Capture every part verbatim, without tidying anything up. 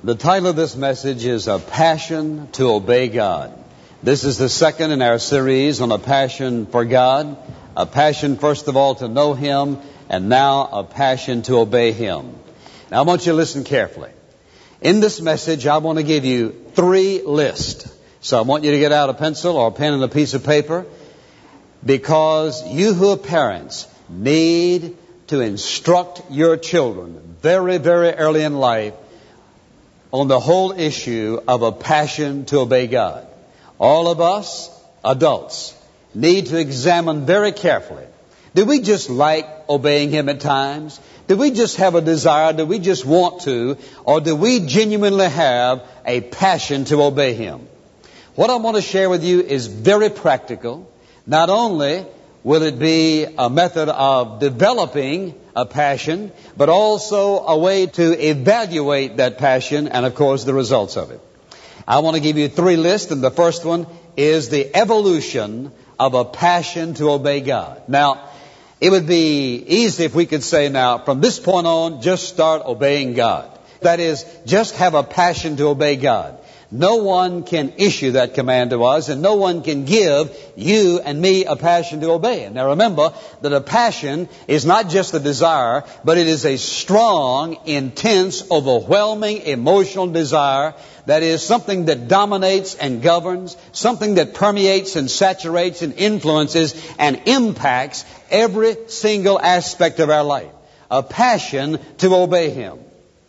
The title of this message is A Passion to Obey God. This is the second in our series on a passion for God. A passion, first of all, to know Him, and now a passion to obey Him. Now I want you to listen carefully. In this message, I want to give you three lists. So I want you to get out a pencil or a pen and a piece of paper, because you who are parents need to instruct your children very, very early in life on the whole issue of a passion to obey God. All of us, adults, need to examine very carefully. Do we just like obeying Him at times? Do we just have a desire? Do we just want to? Or do we genuinely have a passion to obey Him? What I want to share with you is very practical. Not only will it be a method of developing a passion, but also a way to evaluate that passion and, of course, the results of it. I want to give you three lists, and the first one is the evolution of a passion to obey God. Now, it would be easy if we could say now, from this point on, just start obeying God. That is, just have a passion to obey God. No one can issue that command to us, and no one can give you and me a passion to obey Him. Now remember that a passion is not just a desire, but it is a strong, intense, overwhelming emotional desire that is something that dominates and governs, something that permeates and saturates and influences and impacts every single aspect of our life. A passion to obey Him.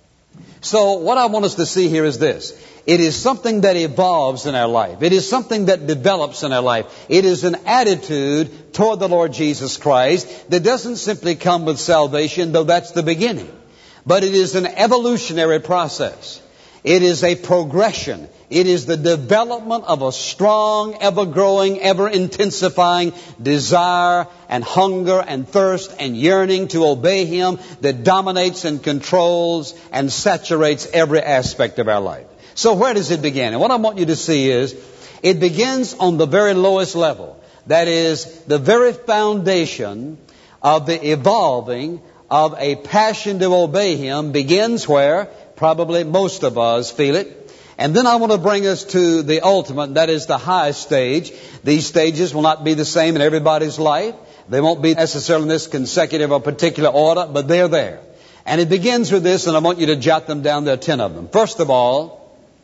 So what I want us to see here is this. It is something that evolves in our life. It is something that develops in our life. It is an attitude toward the Lord Jesus Christ that doesn't simply come with salvation, though that's the beginning. But it is an evolutionary process. It is a progression. It is the development of a strong, ever-growing, ever-intensifying desire and hunger and thirst and yearning to obey Him that dominates and controls and saturates every aspect of our life. So where does it begin? And what I want you to see is, it begins on the very lowest level. That is, the very foundation of the evolving of a passion to obey Him begins where probably most of us feel it. And then I want to bring us to the ultimate, that is the highest stage. These stages will not be the same in everybody's life. They won't be necessarily in this consecutive or particular order, but they're there. And it begins with this, and I want you to jot them down. There are ten of them. First of all,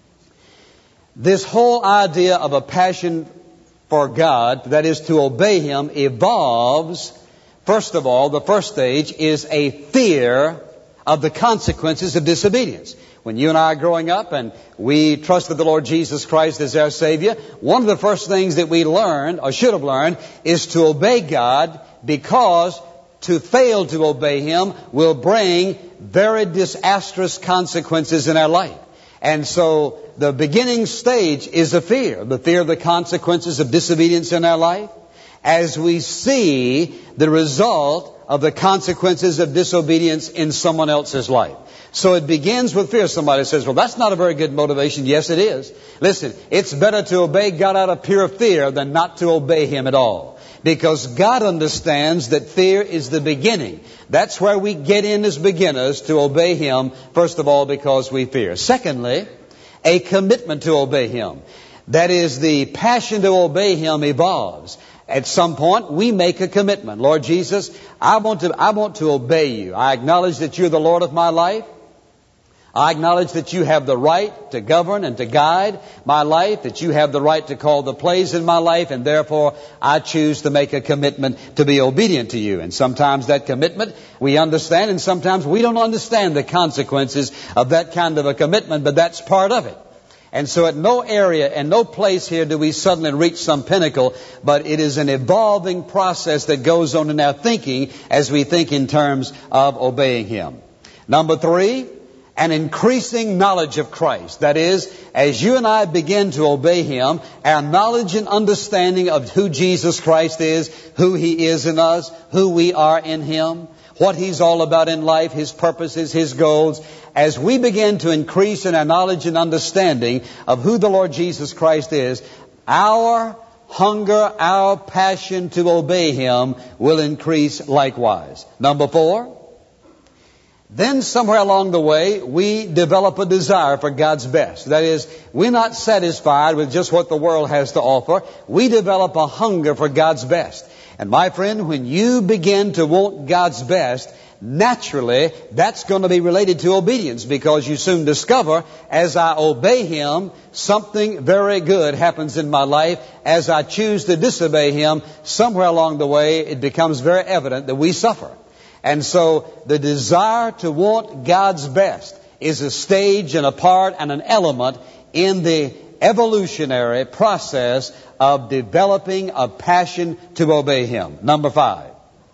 this whole idea of a passion for God, that is to obey Him, evolves. First of all, the first stage is a fear of the consequences of disobedience. When you and I are growing up and we trusted the Lord Jesus Christ as our Savior, one of the first things that we learned, or should have learned, is to obey God, because to fail to obey Him will bring very disastrous consequences in our life. And so the beginning stage is a fear, the fear of the consequences of disobedience in our life, as we see the result of the consequences of disobedience in someone else's life. So it begins with fear. Somebody says, well, that's not a very good motivation. Yes, it is. Listen, it's better to obey God out of pure fear than not to obey Him at all. Because God understands that fear is the beginning. That's where we get in as beginners to obey Him, first of all, because we fear. Secondly, a commitment to obey Him. That is, the passion to obey Him evolves. At some point, we make a commitment. Lord Jesus, I want to, I want to obey You. I acknowledge that You're the Lord of my life. I acknowledge that You have the right to govern and to guide my life, that You have the right to call the plays in my life, and therefore I choose to make a commitment to be obedient to You. And sometimes that commitment we understand, and sometimes we don't understand the consequences of that kind of a commitment, but that's part of it. And so at no area and no place here do we suddenly reach some pinnacle, but it is an evolving process that goes on in our thinking as we think in terms of obeying Him. Number three, an increasing knowledge of Christ. That is, as you and I begin to obey Him, our knowledge and understanding of who Jesus Christ is, who He is in us, who we are in Him, what He's all about in life, His purposes, His goals. As we begin to increase in our knowledge and understanding of who the Lord Jesus Christ is, our hunger, our passion to obey Him will increase likewise. Number four, Then somewhere along the way, we develop a desire for God's best. That is, we're not satisfied with just what the world has to offer. We develop a hunger for God's best. And my friend, when you begin to want God's best, naturally, that's going to be related to obedience, because you soon discover, as I obey Him, something very good happens in my life. As I choose to disobey Him, somewhere along the way, it becomes very evident that we suffer. And so the desire to want God's best is a stage and a part and an element in the evolutionary process of developing a passion to obey Him. Number five.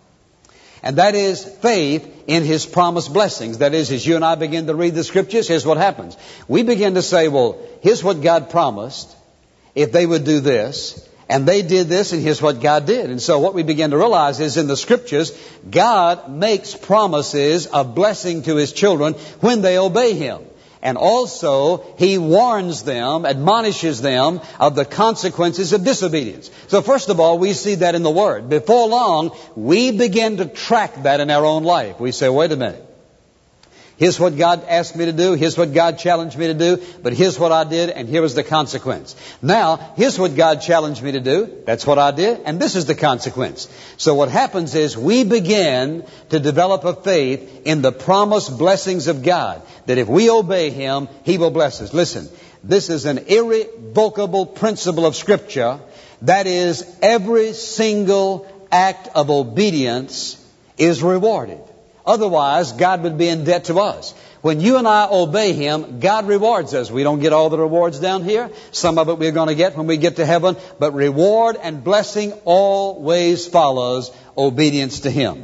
And that is faith in His promised blessings. That is, as you and I begin to read the Scriptures, here's what happens. We begin to say, well, here's what God promised if they would do this. And they did this, and here's what God did. And so what we begin to realize is in the Scriptures, God makes promises of blessing to His children when they obey Him. And also, He warns them, admonishes them of the consequences of disobedience. So first of all, we see that in the Word. Before long, we begin to track that in our own life. We say, wait a minute. Here's what God asked me to do. Here's what God challenged me to do. But here's what I did, and here was the consequence. Now, here's what God challenged me to do. That's what I did, and this is the consequence. So what happens is we begin to develop a faith in the promised blessings of God, that if we obey Him, He will bless us. Listen, this is an irrevocable principle of Scripture. That is, every single act of obedience is rewarded. Otherwise, God would be in debt to us. When you and I obey Him, God rewards us. We don't get all the rewards down here. Some of it we're going to get when we get to heaven. But reward and blessing always follows obedience to Him.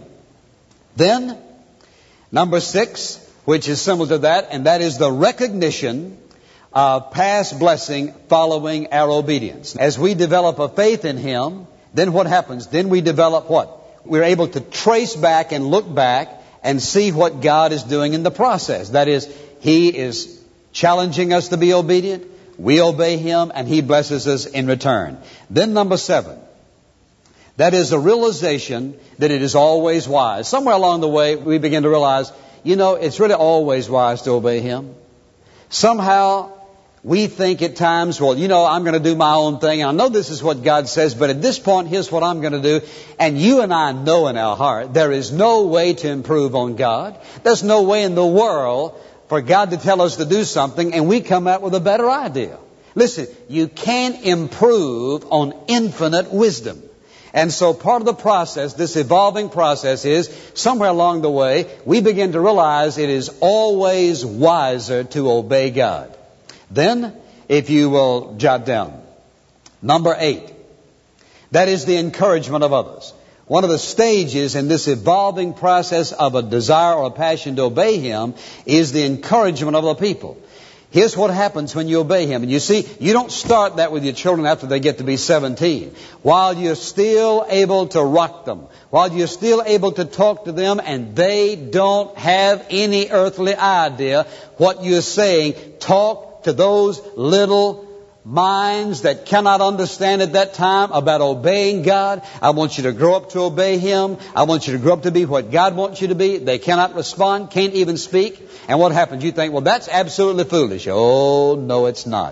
Then, number six, which is similar to that, and that is the recognition of past blessing following our obedience. As we develop a faith in Him, then what happens? Then we develop what? We're able to trace back and look back and see what God is doing in the process. That is, He is challenging us to be obedient. We obey Him, and He blesses us in return. Then number seven, that is a realization that it is always wise. Somewhere along the way, we begin to realize, you know, it's really always wise to obey Him. Somehow, we think at times, well, you know, I'm going to do my own thing. I know this is what God says, but at this point, here's what I'm going to do. And you and I know in our heart, there is no way to improve on God. There's no way in the world for God to tell us to do something, and we come out with a better idea. Listen, you can't improve on infinite wisdom. And so part of the process, this evolving process, is somewhere along the way, we begin to realize it is always wiser to obey God. Then, if you will jot down, number eight, that is the encouragement of others. One of the stages in this evolving process of a desire or a passion to obey Him is the encouragement of other people. Here's what happens when you obey Him. And you see, you don't start that with your children after they get to be seventeen. While you're still able to rock them, while you're still able to talk to them, and they don't have any earthly idea what you're saying, talk to those little minds that cannot understand at that time about obeying God. I want you to grow up to obey Him. I want you to grow up to be what God wants you to be. They cannot respond, can't even speak. And what happens? You think, well, that's absolutely foolish. Oh, no, it's not.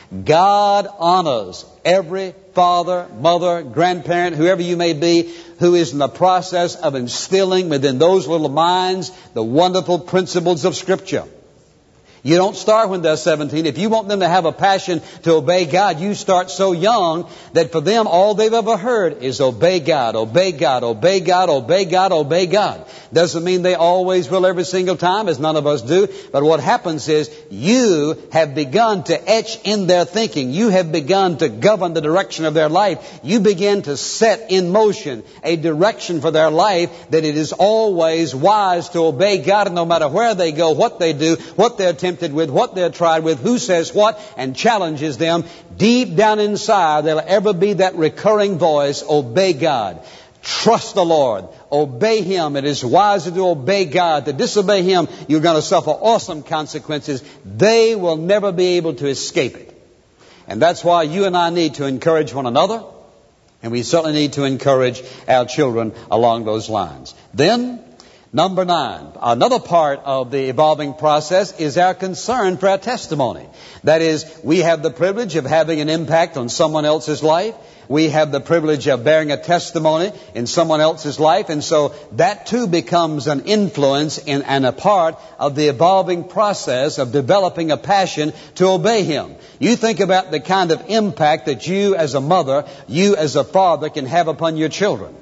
God honors every father, mother, grandparent, whoever you may be, who is in the process of instilling within those little minds the wonderful principles of Scripture. You don't start when they're seventeen. If you want them to have a passion to obey God, you start so young that for them all they've ever heard is obey God, obey God, obey God, obey God, obey God. Doesn't mean they always will every single time, as none of us do. But what happens is you have begun to etch in their thinking. You have begun to govern the direction of their life. You begin to set in motion a direction for their life that it is always wise to obey God, no matter where they go, what they do, what they're tempted with, what they're tried with, who says what, and challenges them. Deep down inside, there'll ever be that recurring voice, obey God. Trust the Lord. Obey Him. It is wiser to obey God. To disobey Him, you're going to suffer awesome consequences. They will never be able to escape it. And that's why you and I need to encourage one another, and we certainly need to encourage our children along those lines. Then, Number nine, another part of the evolving process is our concern for our testimony. That is, we have the privilege of having an impact on someone else's life. We have the privilege of bearing a testimony in someone else's life. And so that too becomes an influence in, and a part of the evolving process of developing a passion to obey Him. You think about the kind of impact that you as a mother, you as a father can have upon your children.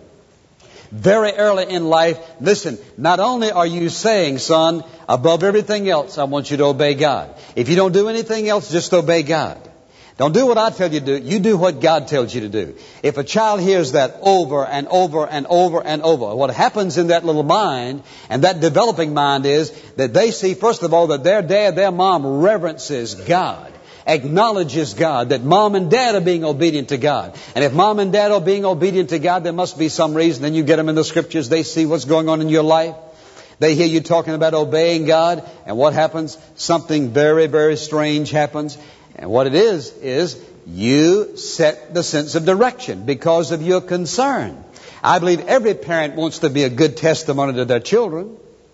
Very early in life, listen, not only are you saying, son, above everything else, I want you to obey God. If you don't do anything else, just obey God. Don't do what I tell you to do. You do what God tells you to do. If a child hears that over and over and over and over, what happens in that little mind and that developing mind is that they see, first of all, that their dad, their mom reverences God, acknowledges God, that mom and dad are being obedient to God. And if mom and dad are being obedient to God, there must be some reason. Then you get them in the Scriptures. They see what's going on in your life. They hear you talking about obeying God. And what happens? Something very, very strange happens. And what it is, is you set the sense of direction because of your concern. I believe every parent wants to be a good testimony to their children.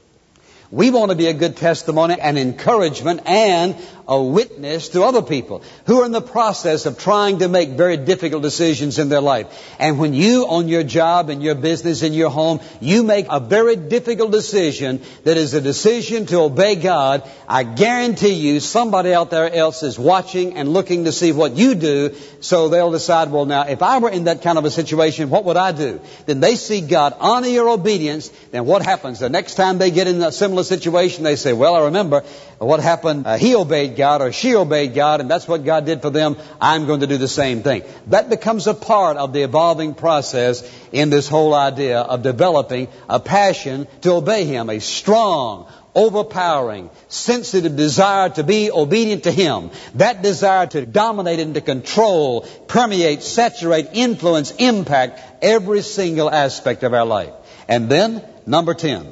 We want to be a good testimony and encouragement and a witness to other people who are in the process of trying to make very difficult decisions in their life. And when you, on your job, in your business, in your home, you make a very difficult decision that is a decision to obey God, I guarantee you somebody out there else is watching and looking to see what you do, so they'll decide, well, now, if I were in that kind of a situation, what would I do? Then they see God honor your obedience. Then what happens? The next time they get in a similar situation, they say, well, I remember what happened. Uh, he obeyed God or she obeyed God, and that's what God did for them. I'm going to do the same thing. That becomes a part of the evolving process in this whole idea of developing a passion to obey Him, a strong, overpowering, sensitive desire to be obedient to Him. That desire to dominate and to control, permeate, saturate, influence, impact every single aspect of our life. And then, number ten.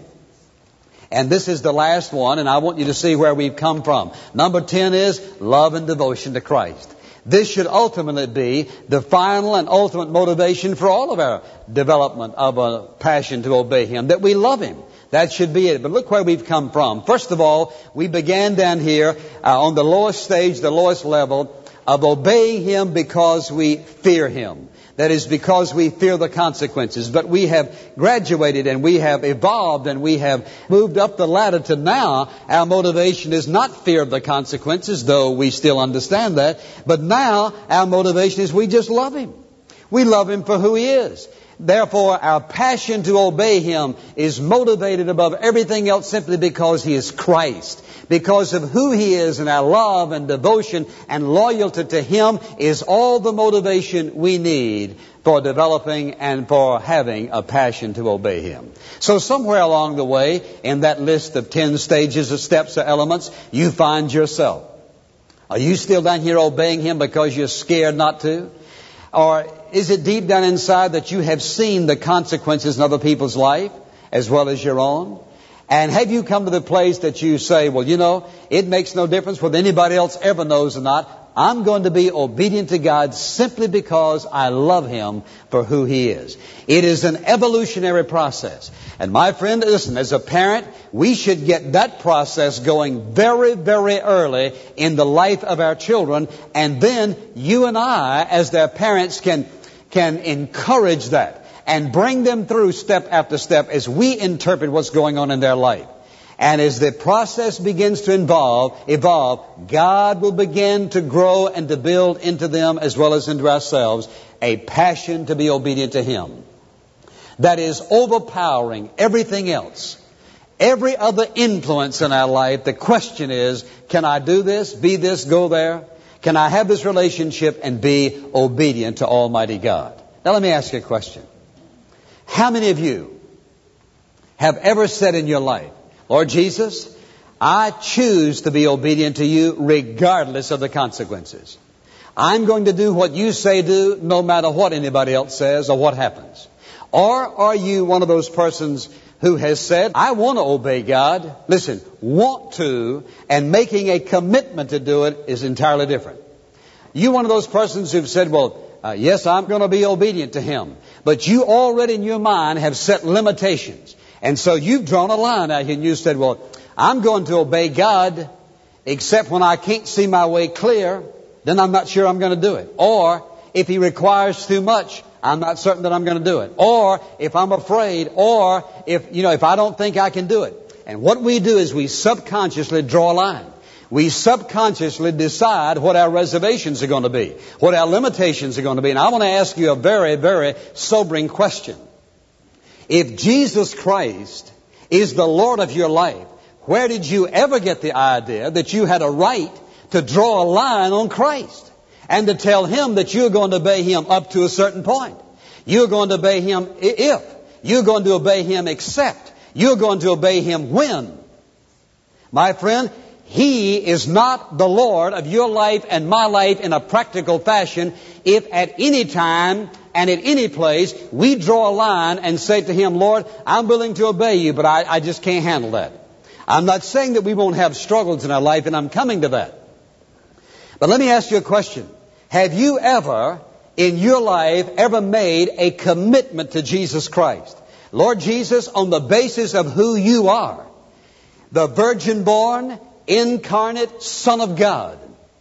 And this is the last one, and I want you to see where we've come from. Number ten is love and devotion to Christ. This should ultimately be the final and ultimate motivation for all of our development of a passion to obey Him, that we love Him. That should be it. But look where we've come from. First of all, we began down here uh, on the lowest stage, the lowest level of obeying Him because we fear Him. That is because we fear the consequences. But we have graduated and we have evolved and we have moved up the ladder to now our motivation is not fear of the consequences, though we still understand that. But now our motivation is we just love Him. We love Him for who He is. Therefore, our passion to obey Him is motivated above everything else simply because He is Christ. Because of who He is, and our love and devotion and loyalty to Him is all the motivation we need for developing and for having a passion to obey Him. So somewhere along the way, in that list of ten stages or steps or elements, you find yourself. Are you still down here obeying Him because you're scared not to? Or is it deep down inside that you have seen the consequences in other people's life as well as your own? And have you come to the place that you say, well, you know, it makes no difference whether anybody else ever knows or not. I'm going to be obedient to God simply because I love Him for who He is. It is an evolutionary process. And my friend, listen, as a parent, we should get that process going very, very early in the life of our children. And then you and I, as their parents, can, can encourage that and bring them through step after step as we interpret what's going on in their life. And as the process begins to involve, evolve, God will begin to grow and to build into them as well as into ourselves a passion to be obedient to Him. That is overpowering everything else. Every other influence in our life, the question is, can I do this, be this, go there? Can I have this relationship and be obedient to Almighty God? Now let me ask you a question. How many of you have ever said in your life, Lord Jesus, I choose to be obedient to You regardless of the consequences. I'm going to do what You say do no matter what anybody else says or what happens. Or are you one of those persons who has said, I want to obey God. Listen, want to and making a commitment to do it is entirely different. You one of those persons who've said, well, Uh, yes, I'm going to be obedient to Him. But you already in your mind have set limitations. And so you've drawn a line out here and you said, well, I'm going to obey God except when I can't see my way clear, then I'm not sure I'm going to do it. Or if He requires too much, I'm not certain that I'm going to do it. Or if I'm afraid, or if, you know, if I don't think I can do it. And what we do is we subconsciously draw a line. We subconsciously decide what our reservations are going to be, what our limitations are going to be. And I want to ask you a very, very sobering question. If Jesus Christ is the Lord of your life, where did you ever get the idea that you had a right to draw a line on Christ and to tell Him that you're going to obey Him up to a certain point? You're going to obey Him if. You're going to obey Him except. You're going to obey Him when. My friend, He is not the Lord of your life and my life in a practical fashion if at any time and at any place we draw a line and say to Him, Lord, I'm willing to obey You, but I, I just can't handle that. I'm not saying that we won't have struggles in our life, and I'm coming to that. But let me ask you a question. Have you ever, in your life, ever made a commitment to Jesus Christ? Lord Jesus, on the basis of who You are, the virgin-born, incarnate Son of God,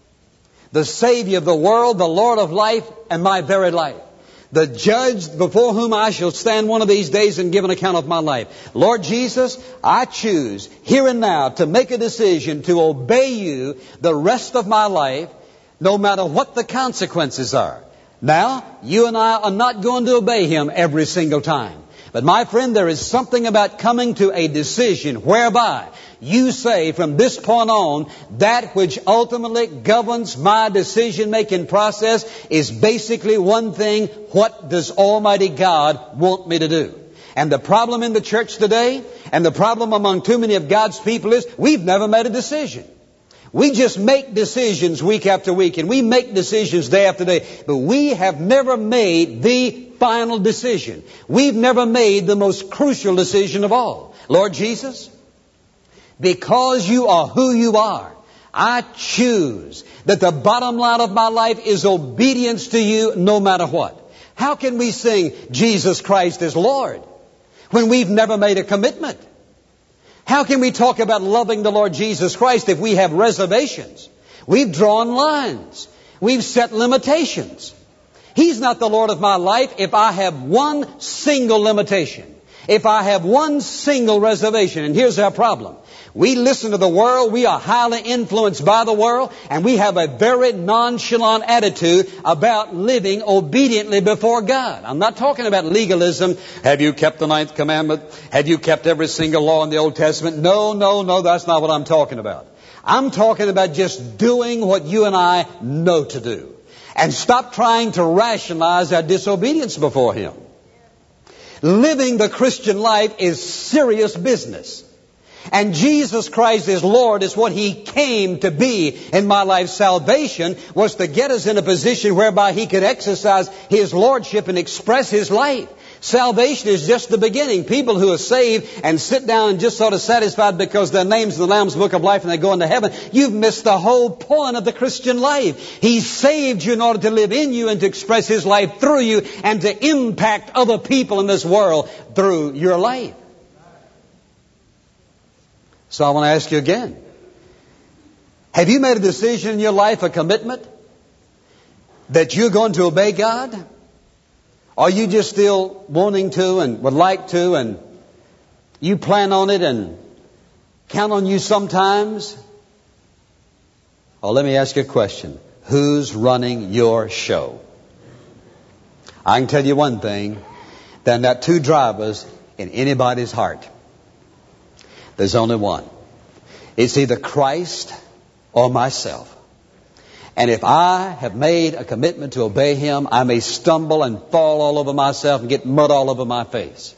the Savior of the world, the Lord of life, and my very life, the judge before whom I shall stand one of these days and give an account of my life. Lord Jesus, I choose here and now to make a decision to obey You the rest of my life, no matter what the consequences are. Now, you and I are not going to obey Him every single time. But my friend, there is something about coming to a decision whereby you say from this point on, that which ultimately governs my decision-making process is basically one thing: what does Almighty God want me to do? And the problem in the church today, and the problem among too many of God's people is, we've never made a decision. We just make decisions week after week, and we make decisions day after day, but we have never made the final decision. We've never made the most crucial decision of all. Lord Jesus, because You are who You are, I choose that the bottom line of my life is obedience to You no matter what. How can we sing Jesus Christ is Lord when we've never made a commitment? How can we talk about loving the Lord Jesus Christ if we have reservations? We've drawn lines. We've set limitations. He's not the Lord of my life if I have one single limitation, if I have one single reservation. And here's our problem. We listen to the world, we are highly influenced by the world, and we have a very nonchalant attitude about living obediently before God. I'm not talking about legalism. Have you kept the ninth commandment? Have you kept every single law in the Old Testament? No, no, no, that's not what I'm talking about. I'm talking about just doing what you and I know to do. And stop trying to rationalize our disobedience before Him. Living the Christian life is serious business. And Jesus Christ is Lord is what He came to be in my life. Salvation was to get us in a position whereby He could exercise His Lordship and express His life. Salvation is just the beginning. People who are saved and sit down and just sort of satisfied because their name's in the Lamb's Book of Life and they go into heaven, you've missed the whole point of the Christian life. He saved you in order to live in you and to express His life through you and to impact other people in this world through your life. So I want to ask you again. Have you made a decision in your life, a commitment, that you're going to obey God? Or are you just still wanting to and would like to, and you plan on it and count on you sometimes? Or let me ask you a question. Who's running your show? I can tell you one thing. There are not two drivers in anybody's heart. There's only one. It's either Christ or myself. And if I have made a commitment to obey Him, I may stumble and fall all over myself and get mud all over my face.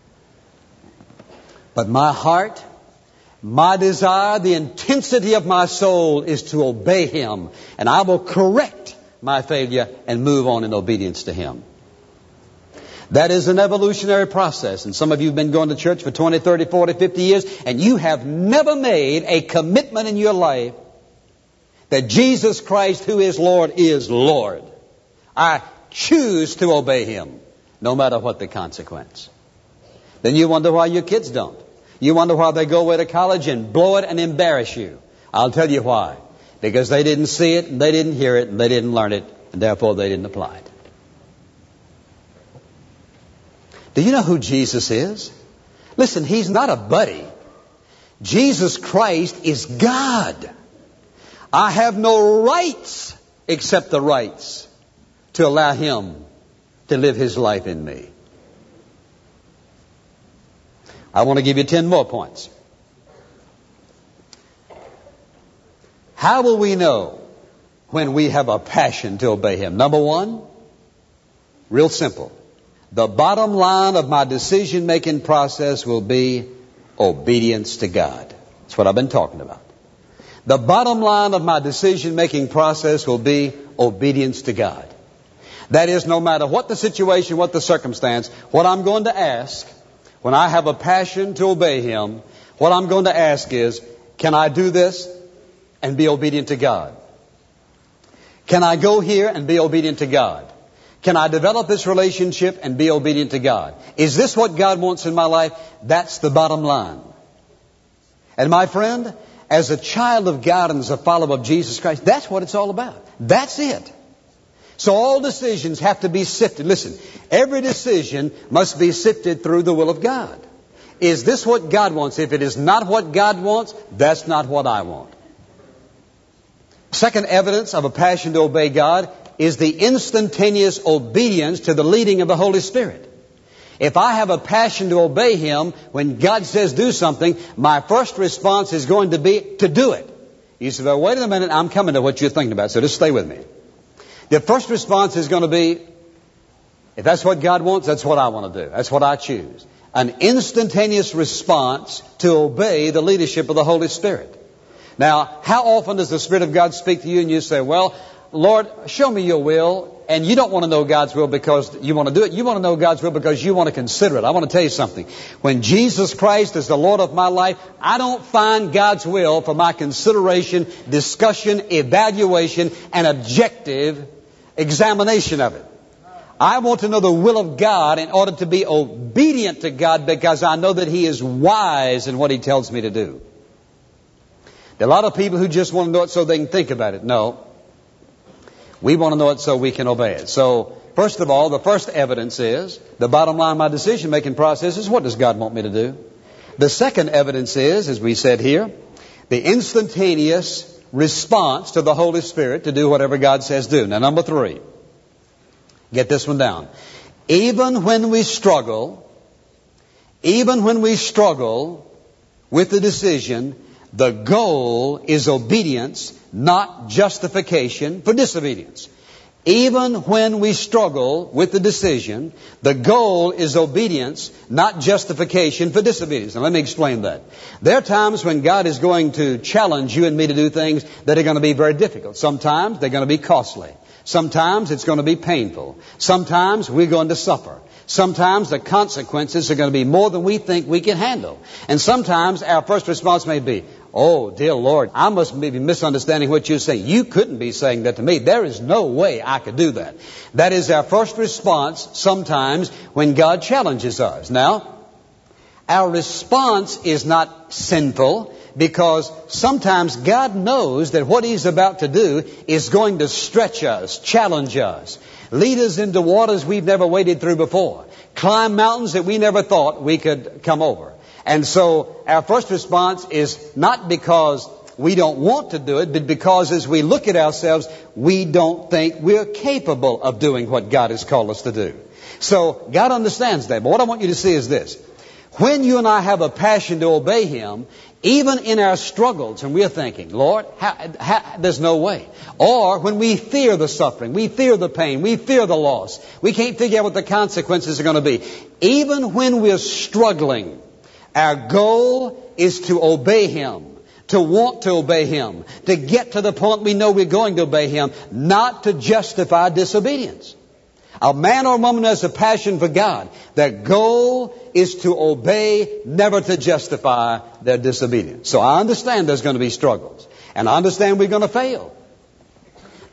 But my heart, my desire, the intensity of my soul is to obey Him. And I will correct my failure and move on in obedience to Him. That is an evolutionary process. And some of you have been going to church for twenty, thirty, forty, fifty years, and you have never made a commitment in your life that Jesus Christ, who is Lord, is Lord. I choose to obey Him, no matter what the consequence. Then you wonder why your kids don't. You wonder why they go away to college and blow it and embarrass you. I'll tell you why. Because they didn't see it, and they didn't hear it, and they didn't learn it, and therefore they didn't apply it. Do you know who Jesus is? Listen, He's not a buddy. Jesus Christ is God. I have no rights except the rights to allow Him to live His life in me. I want to give you ten more points. How will we know when we have a passion to obey Him? Number one, real simple. The bottom line of my decision-making process will be obedience to God. That's what I've been talking about. The bottom line of my decision-making process will be obedience to God. That is, no matter what the situation, what the circumstance, what I'm going to ask, when I have a passion to obey Him, what I'm going to ask is, can I do this and be obedient to God? Can I go here and be obedient to God? Can I develop this relationship and be obedient to God? Is this what God wants in my life? That's the bottom line. And my friend, as a child of God and as a follower of Jesus Christ, that's what it's all about. That's it. So all decisions have to be sifted. Listen, every decision must be sifted through the will of God. Is this what God wants? If it is not what God wants, that's not what I want. Second evidence of a passion to obey God is the instantaneous obedience to the leading of the Holy Spirit. If I have a passion to obey Him, when God says do something, my first response is going to be to do it. You say, well, wait a minute, I'm coming to what you're thinking about, so just stay with me. The first response is going to be, if that's what God wants, that's what I want to do. That's what I choose. An instantaneous response to obey the leadership of the Holy Spirit. Now, how often does the Spirit of God speak to you and you say, well, Lord, show me your will, and you don't want to know God's will because you want to do it. You want to know God's will because you want to consider it. I want to tell you something. When Jesus Christ is the Lord of my life, I don't find God's will for my consideration, discussion, evaluation, and objective examination of it. I want to know the will of God in order to be obedient to God because I know that He is wise in what He tells me to do. There are a lot of people who just want to know it so they can think about it. No. We want to know it so we can obey it. So, first of all, the first evidence is, the bottom line of my decision-making process is, what does God want me to do? The second evidence is, as we said here, the instantaneous response to the Holy Spirit to do whatever God says do. Now, number three, get this one down. Even when we struggle, even when we struggle with the decision, the goal is obedience, not justification for disobedience. Even when we struggle with the decision, the goal is obedience, not justification for disobedience. Now let me explain that. There are times when God is going to challenge you and me to do things that are going to be very difficult. Sometimes they're going to be costly. Sometimes it's going to be painful. Sometimes we're going to suffer. Sometimes the consequences are going to be more than we think we can handle. And sometimes our first response may be, oh, dear Lord, I must be misunderstanding what you're saying. You couldn't be saying that to me. There is no way I could do that. That is our first response sometimes when God challenges us. Now, our response is not sinful because sometimes God knows that what He's about to do is going to stretch us, challenge us, lead us into waters we've never waded through before, climb mountains that we never thought we could come over. And so our first response is not because we don't want to do it, but because as we look at ourselves, we don't think we're capable of doing what God has called us to do. So God understands that. But what I want you to see is this. When you and I have a passion to obey Him, even in our struggles, and we're thinking, Lord, how, how, there's no way. Or when we fear the suffering, we fear the pain, we fear the loss, we can't figure out what the consequences are going to be. Even when we're struggling, our goal is to obey Him, to want to obey Him, to get to the point we know we're going to obey Him, not to justify disobedience. A man or a woman has a passion for God. Their goal is to obey, never to justify their disobedience. So I understand there's going to be struggles. And I understand we're going to fail.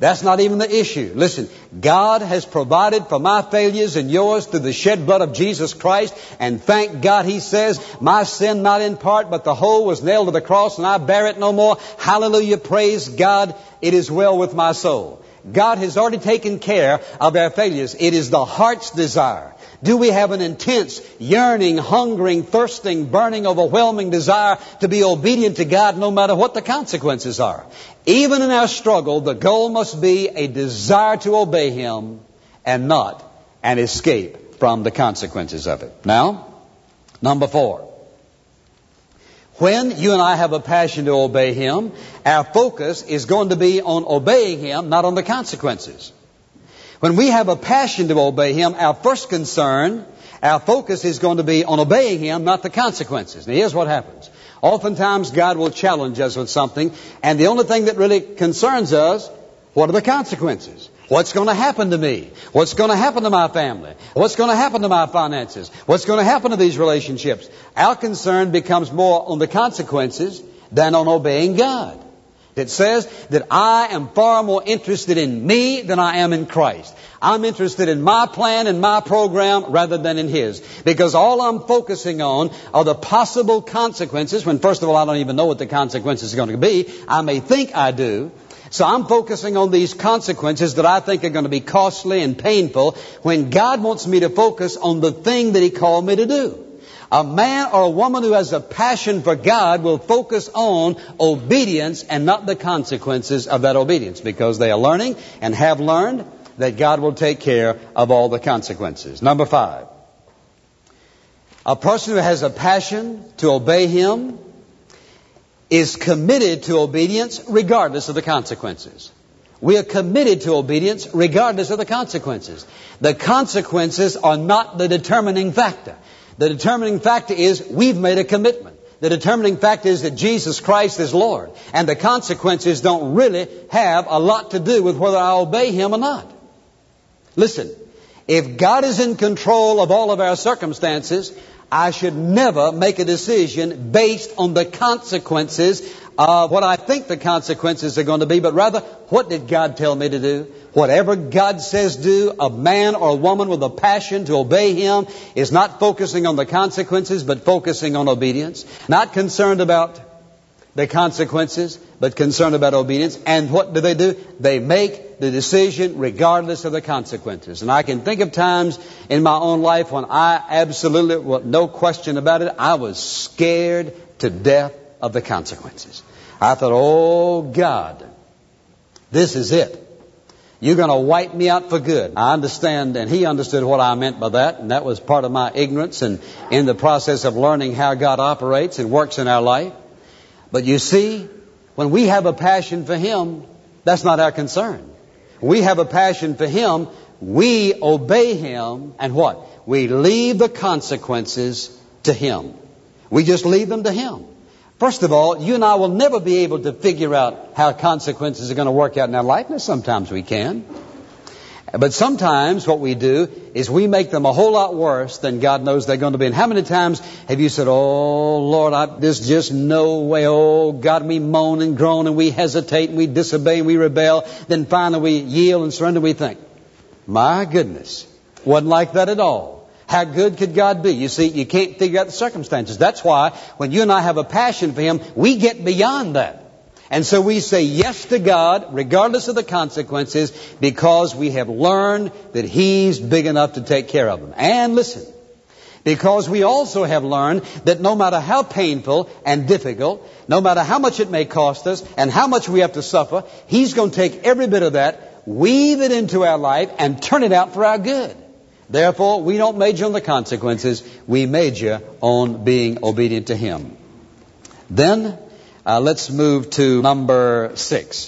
That's not even the issue. Listen, God has provided for my failures and yours through the shed blood of Jesus Christ. And thank God, He says, my sin not in part, but the whole was nailed to the cross, and I bear it no more. Hallelujah, praise God. It is well with my soul. God has already taken care of our failures. It is the heart's desire. Do we have an intense, yearning, hungering, thirsting, burning, overwhelming desire to be obedient to God no matter what the consequences are? Even in our struggle, the goal must be a desire to obey Him and not an escape from the consequences of it. Now, number four. When you and I have a passion to obey Him, our focus is going to be on obeying Him, not on the consequences. When we have a passion to obey Him, our first concern, our focus is going to be on obeying Him, not the consequences. Now here's what happens. Oftentimes God will challenge us with something, and the only thing that really concerns us, what are the consequences? What's going to happen to me? What's going to happen to my family? What's going to happen to my finances? What's going to happen to these relationships? Our concern becomes more on the consequences than on obeying God. It says that I am far more interested in me than I am in Christ. I'm interested in my plan and my program rather than in His. Because all I'm focusing on are the possible consequences, when first of all I don't even know what the consequences are going to be. I may think I do. So I'm focusing on these consequences that I think are going to be costly and painful, when God wants me to focus on the thing that He called me to do. A man or a woman who has a passion for God will focus on obedience and not the consequences of that obedience, because they are learning and have learned that God will take care of all the consequences. Number five. A person who has a passion to obey Him is committed to obedience regardless of the consequences. We are committed to obedience regardless of the consequences. The consequences are not the determining factor. The determining factor is we've made a commitment. The determining factor is that Jesus Christ is Lord. And the consequences don't really have a lot to do with whether I obey Him or not. Listen, if God is in control of all of our circumstances, I should never make a decision based on the consequences of what I think the consequences are going to be, but rather, what did God tell me to do? Whatever God says do, a man or a woman with a passion to obey Him is not focusing on the consequences, but focusing on obedience. Not concerned about the consequences, but concerned about obedience. And what do they do? They make the decision regardless of the consequences. And I can think of times in my own life when I absolutely, well, no question about it, I was scared to death of the consequences. I thought, oh God, this is it. You're going to wipe me out for good. I understand, and he understood what I meant by that, and that was part of my ignorance and in the process of learning how God operates and works in our life. But you see, when we have a passion for Him, that's not our concern. We have a passion for Him, we obey Him, and what? We leave the consequences to Him. We just leave them to Him. First of all, you and I will never be able to figure out how consequences are going to work out in our life. Now, sometimes we can. But sometimes what we do is we make them a whole lot worse than God knows they're going to be. And how many times have you said, oh, Lord, I, there's just no way. Oh, God, we moan and groan and we hesitate and we disobey and we rebel. Then finally we yield and surrender. We think, my goodness, wasn't like that at all. How good could God be? You see, you can't figure out the circumstances. That's why when you and I have a passion for Him, we get beyond that. And so we say yes to God, regardless of the consequences, because we have learned that He's big enough to take care of them. And listen, because we also have learned that no matter how painful and difficult, no matter how much it may cost us and how much we have to suffer, He's going to take every bit of that, weave it into our life, and turn it out for our good. Therefore, we don't major on the consequences. We major on being obedient to Him. Then, uh, let's move to number six.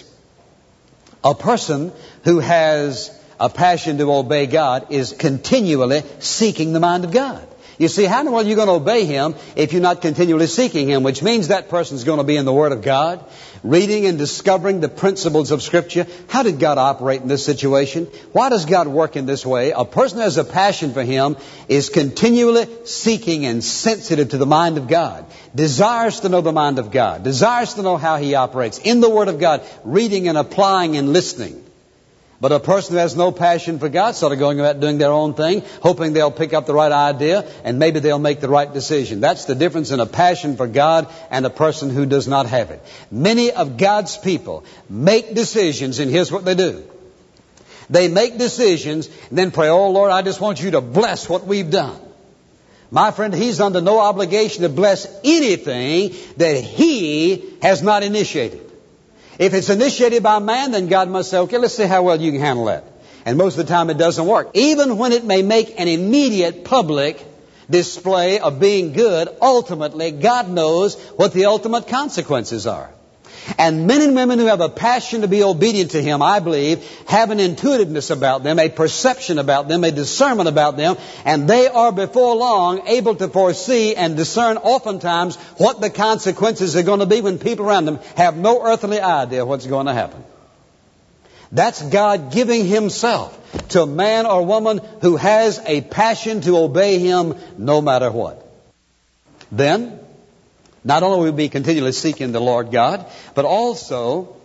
A person who has a passion to obey God is continually seeking the mind of God. You see, how in the world are you going to obey Him if you're not continually seeking Him? Which means that person's going to be in the Word of God, reading and discovering the principles of Scripture. How did God operate in this situation? Why does God work in this way? A person who has a passion for Him is continually seeking and sensitive to the mind of God, desires to know the mind of God, desires to know how He operates in the Word of God, reading and applying and listening. But a person who has no passion for God, sort of going about doing their own thing, hoping they'll pick up the right idea and maybe they'll make the right decision. That's the difference in a passion for God and a person who does not have it. Many of God's people make decisions, and here's what they do. They make decisions and then pray, oh Lord, I just want you to bless what we've done. My friend, He's under no obligation to bless anything that He has not initiated. If it's initiated by man, then God must say, okay, let's see how well you can handle that. And most of the time it doesn't work. Even when it may make an immediate public display of being good, ultimately God knows what the ultimate consequences are. And men and women who have a passion to be obedient to Him, I believe, have an intuitiveness about them, a perception about them, a discernment about them, and they are before long able to foresee and discern oftentimes what the consequences are going to be when people around them have no earthly idea what's going to happen. That's God giving Himself to a man or woman who has a passion to obey Him no matter what. Then, not only will we be continually seeking the Lord God, but also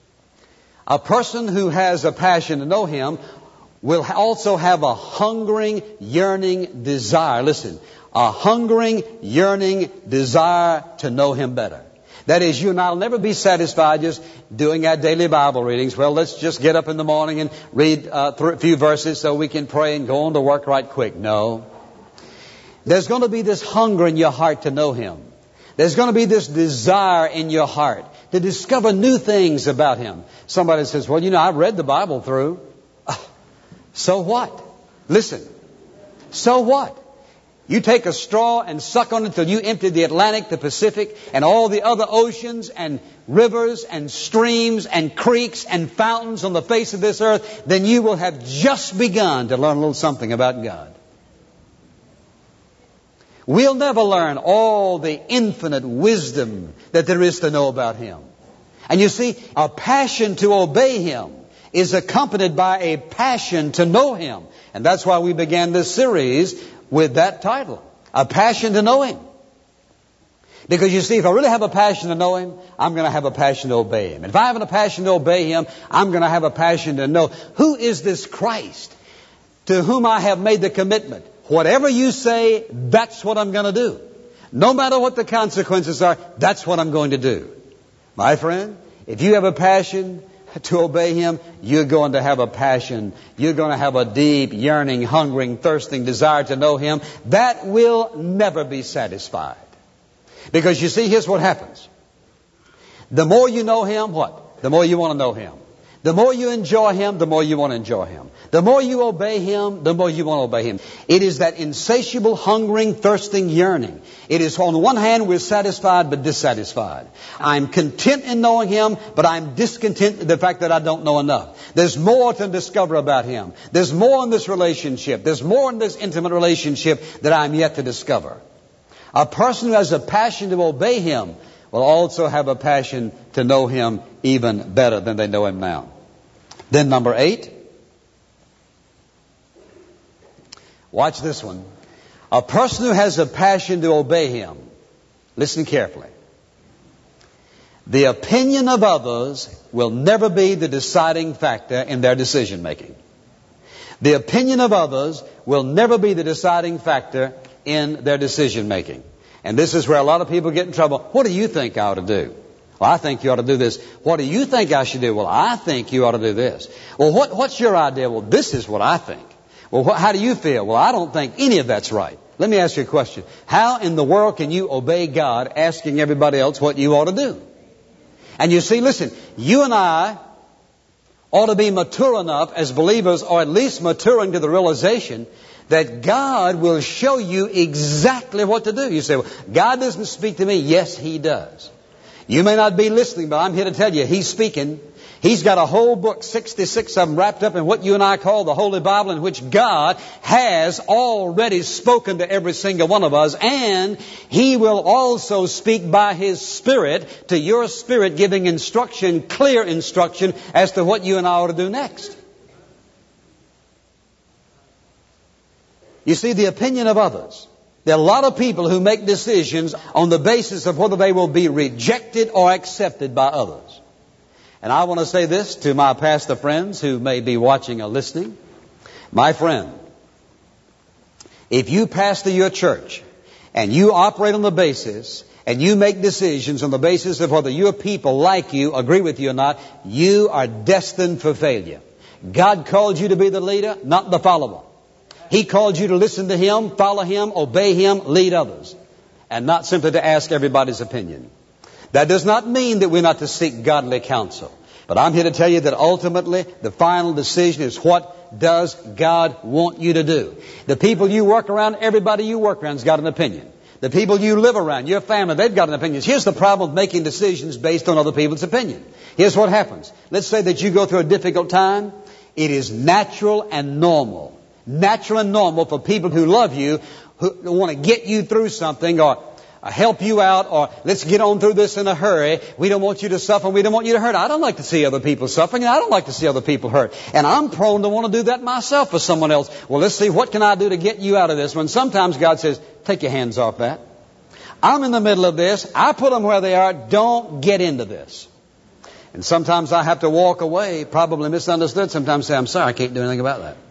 a person who has a passion to know Him will also have a hungering, yearning desire. Listen, a hungering, yearning desire to know Him better. That is, you and I will never be satisfied just doing our daily Bible readings. Well, let's just get up in the morning and read uh, a few verses so we can pray and go on to work right quick. No. There's going to be this hunger in your heart to know Him. There's going to be this desire in your heart to discover new things about Him. Somebody says, well, you know, I've read the Bible through. Oh, so what? Listen. So what? You take a straw and suck on it till you empty the Atlantic, the Pacific, and all the other oceans and rivers and streams and creeks and fountains on the face of this earth, then you will have just begun to learn a little something about God. We'll never learn all the infinite wisdom that there is to know about Him. And you see, a passion to obey Him is accompanied by a passion to know Him. And that's why we began this series with that title, A Passion to Know Him. Because you see, if I really have a passion to know Him, I'm going to have a passion to obey Him. And if I have a passion to obey Him, I'm going to have a passion to know, who is this Christ to whom I have made the commitment? Whatever you say, that's what I'm going to do. No matter what the consequences are, that's what I'm going to do. My friend, if you have a passion to obey Him, you're going to have a passion. You're going to have a deep, yearning, hungering, thirsting desire to know Him. That will never be satisfied. Because you see, here's what happens. The more you know Him, what? The more you want to know Him. The more you enjoy Him, the more you want to enjoy Him. The more you obey Him, the more you want to obey Him. It is that insatiable, hungering, thirsting yearning. It is, on the one hand, we're satisfied but dissatisfied. I'm content in knowing Him, but I'm discontent with the fact that I don't know enough. There's more to discover about Him. There's more in this relationship. There's more in this intimate relationship that I'm yet to discover. A person who has a passion to obey Him will also have a passion to know Him even better than they know Him now. Then number eight. Watch this one. A person who has a passion to obey Him. Listen carefully. The opinion of others will never be the deciding factor in their decision making. The opinion of others will never be the deciding factor in their decision making. And this is where a lot of people get in trouble. What do you think I ought to do? Well, I think you ought to do this. What do you think I should do? Well, I think you ought to do this. Well, what, what's your idea? Well, this is what I think. Well, what, how do you feel? Well, I don't think any of that's right. Let me ask you a question. How in the world can you obey God asking everybody else what you ought to do? And you see, listen, you and I ought to be mature enough as believers, or at least maturing to the realization that God will show you exactly what to do. You say, well, God doesn't speak to me. Yes, He does. You may not be listening, but I'm here to tell you, He's speaking. He's got a whole book, sixty-six of them, wrapped up in what you and I call the Holy Bible, in which God has already spoken to every single one of us. And He will also speak by His Spirit to your spirit, giving instruction, clear instruction, as to what you and I ought to do next. You see, the opinion of others. There are a lot of people who make decisions on the basis of whether they will be rejected or accepted by others. And I want to say this to my pastor friends who may be watching or listening. My friend, if you pastor your church and you operate on the basis and you make decisions on the basis of whether your people like you, agree with you or not, you are destined for failure. God called you to be the leader, not the follower. He called you to listen to Him, follow Him, obey Him, lead others, and not simply to ask everybody's opinion. That does not mean that we're not to seek godly counsel. But I'm here to tell you that ultimately the final decision is what does God want you to do. The people you work around, everybody you work around has got an opinion. The people you live around, your family, they've got an opinion. Here's the problem with making decisions based on other people's opinion. Here's what happens. Let's say that you go through a difficult time. It is natural and normal. Natural and normal for people who love you, who want to get you through something or help you out, or let's get on through this in a hurry. We don't want you to suffer. We don't want you to hurt. I don't like to see other people suffering, and I don't like to see other people hurt. And I'm prone to want to do that myself for someone else. Well, let's see, what can I do to get you out of this? When sometimes God says, take your hands off that. I'm in the middle of this. I put them where they are. Don't get into this. And sometimes I have to walk away, probably misunderstood. Sometimes say, I'm sorry, I can't do anything about that.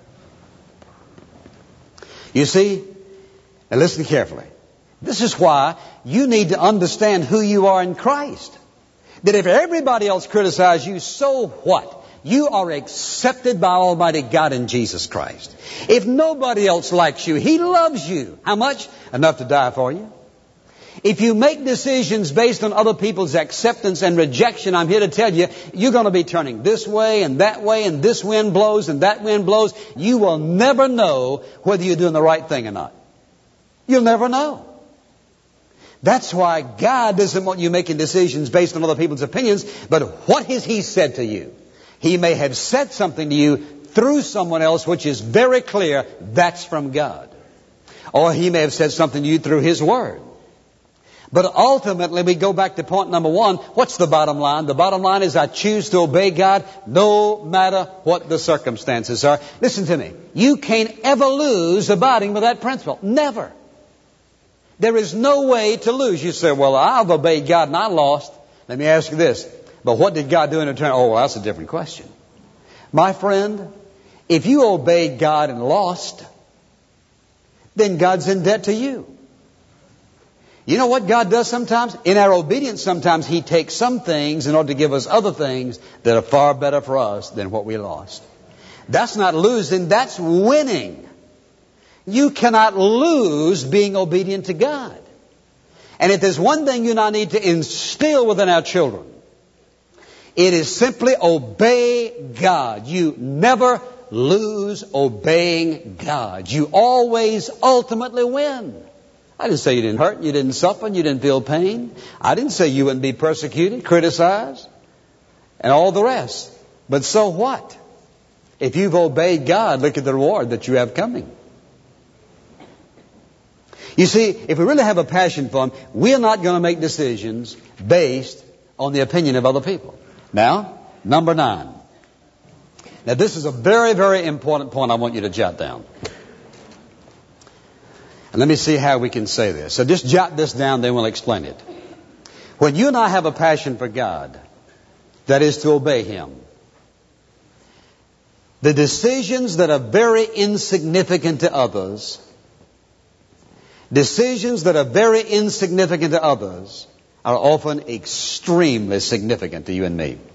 You see, and listen carefully. This is why you need to understand who you are in Christ. That if everybody else criticizes you, so what? You are accepted by Almighty God in Jesus Christ. If nobody else likes you, He loves you. How much? Enough to die for you. If you make decisions based on other people's acceptance and rejection, I'm here to tell you, you're going to be turning this way and that way, and this wind blows and that wind blows. You will never know whether you're doing the right thing or not. You'll never know. That's why God doesn't want you making decisions based on other people's opinions, but what has He said to you? He may have said something to you through someone else which is very clear that's from God. Or He may have said something to you through His Word. But ultimately, we go back to point number one. What's the bottom line? The bottom line is I choose to obey God no matter what the circumstances are. Listen to me. You can't ever lose abiding by that principle. Never. There is no way to lose. You say, well, I've obeyed God and I lost. Let me ask you this. But what did God do in return? Oh, well, that's a different question. My friend, if you obeyed God and lost, then God's in debt to you. You know what God does sometimes? In our obedience, sometimes He takes some things in order to give us other things that are far better for us than what we lost. That's not losing, that's winning. You cannot lose being obedient to God. And if there's one thing you and I need to instill within our children, it is simply obey God. You never lose obeying God. You always ultimately win. I didn't say you didn't hurt, you didn't suffer, you didn't feel pain. I didn't say you wouldn't be persecuted, criticized, and all the rest. But so what? If you've obeyed God, look at the reward that you have coming. You see, if we really have a passion for Him, we're not going to make decisions based on the opinion of other people. Now, number nine. Now, this is a very, very important point I want you to jot down. And let me see how we can say this. So just jot this down, then we'll explain it. When you and I have a passion for God, that is to obey Him, the decisions that are very insignificant to others, decisions that are very insignificant to others, are often extremely significant to you and me.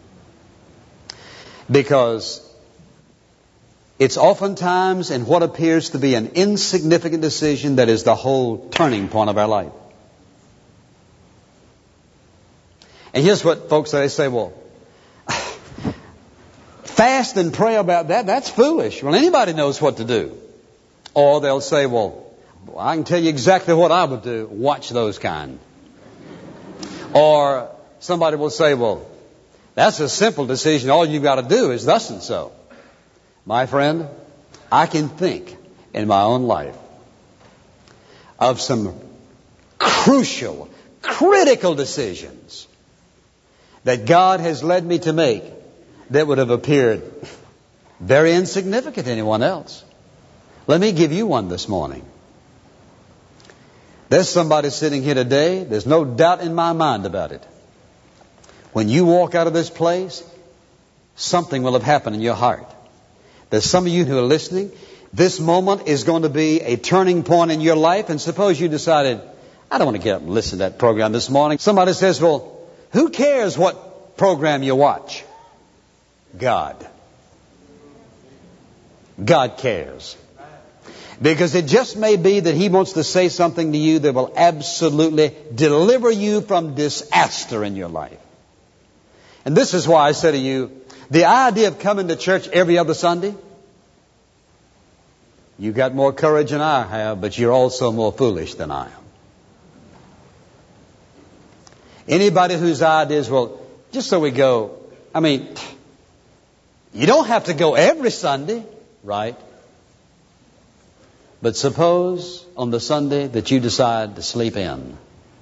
Because it's oftentimes in what appears to be an insignificant decision that is the whole turning point of our life. And here's what folks say. They say, well, fast and pray about that, that's foolish. Well, anybody knows what to do. Or they'll say, well, I can tell you exactly what I would do. Watch those kind. Or somebody will say, well, that's a simple decision. All you've got to do is thus and so. My friend, I can think in my own life of some crucial, critical decisions that God has led me to make that would have appeared very insignificant to anyone else. Let me give you one this morning. There's somebody sitting here today, there's no doubt in my mind about it, when you walk out of this place, something will have happened in your heart. There's some of you who are listening. This moment is going to be a turning point in your life. And suppose you decided, I don't want to get up and listen to that program this morning. Somebody says, well, who cares what program you watch? God. God cares. Because it just may be that He wants to say something to you that will absolutely deliver you from disaster in your life. And this is why I say to you, the idea of coming to church every other Sunday, you got more courage than I have, but you're also more foolish than I am. Anybody whose idea is, well, just so we go, I mean, you don't have to go every Sunday, right? But suppose on the Sunday that you decide to sleep in,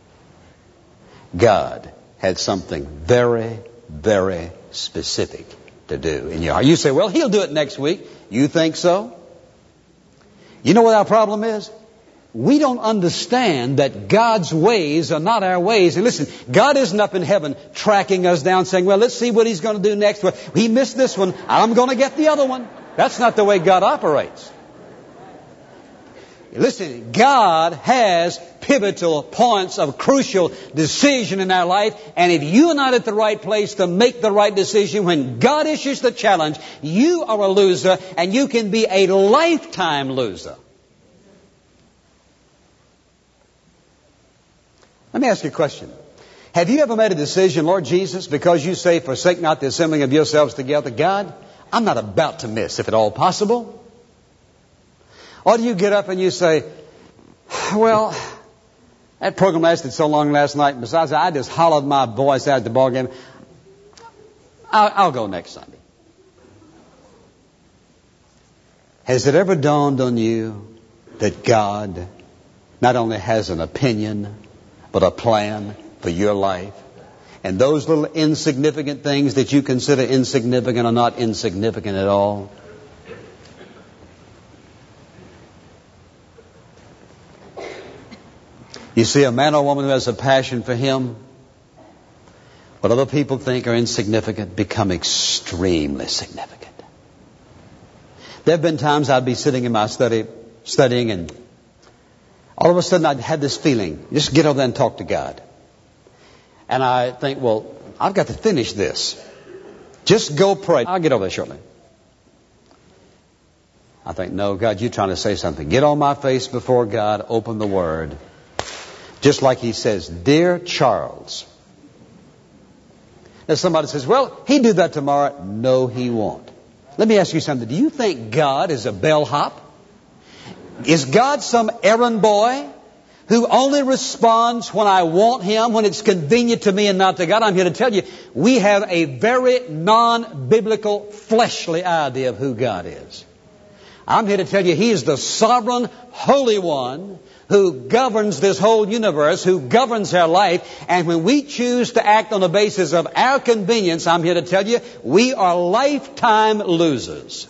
God had something very, very specific to do in your heart. You say, well, He'll do it next week. You think so? You know what our problem is? We don't understand that God's ways are not our ways. And listen, God isn't up in heaven tracking us down saying, well, let's see what He's going to do next. Well, He missed this one. I'm going to get the other one. That's not the way God operates. Listen, God has pivotal points of crucial decision in our life. And if you are not at the right place to make the right decision, when God issues the challenge, you are a loser, and you can be a lifetime loser. Let me ask you a question. Have you ever made a decision, Lord Jesus, because you say, forsake not the assembling of yourselves together? God, I'm not about to miss, if at all possible. Or do you get up and you say, well, that program lasted so long last night, and besides, I just hollered my voice out at the ball game. I'll, I'll go next Sunday. Has it ever dawned on you that God not only has an opinion, but a plan for your life? And those little insignificant things that you consider insignificant are not insignificant at all. You see, a man or woman who has a passion for Him, what other people think are insignificant become extremely significant. There have been times I'd be sitting in my study, studying, and all of a sudden I'd had this feeling, just get over there and talk to God. And I think, well, I've got to finish this. Just go pray. I'll get over there shortly. I think, no, God, you're trying to say something. Get on my face before God, open the Word. Just like He says, Dear Charles. Now somebody says, well, He'd do that tomorrow. No, He won't. Let me ask you something. Do you think God is a bellhop? Is God some errand boy who only responds when I want Him, when it's convenient to me and not to God? I'm here to tell you, we have a very non-biblical, fleshly idea of who God is. I'm here to tell you, He is the sovereign, holy one who governs this whole universe, who governs our life. And when we choose to act on the basis of our convenience, I'm here to tell you, we are lifetime losers.